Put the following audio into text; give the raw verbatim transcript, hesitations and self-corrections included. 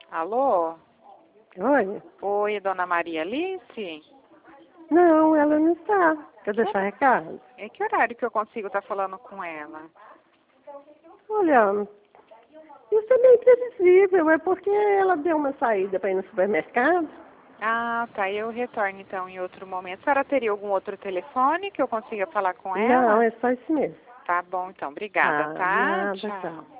Alô? Oi? Oi, dona Maria Alice? Não, ela não está. Quer deixar recado? Em que horário que eu consigo estar falando com ela? Olha, isso é bem previsível. É porque ela deu uma saída para ir no supermercado. Ah, tá. Eu retorno então em outro momento. A senhora teria algum outro telefone que eu consiga falar com ela? Não, é só isso mesmo. Tá bom, então. Obrigada, Ah, tá? nada, Tchau. tchau.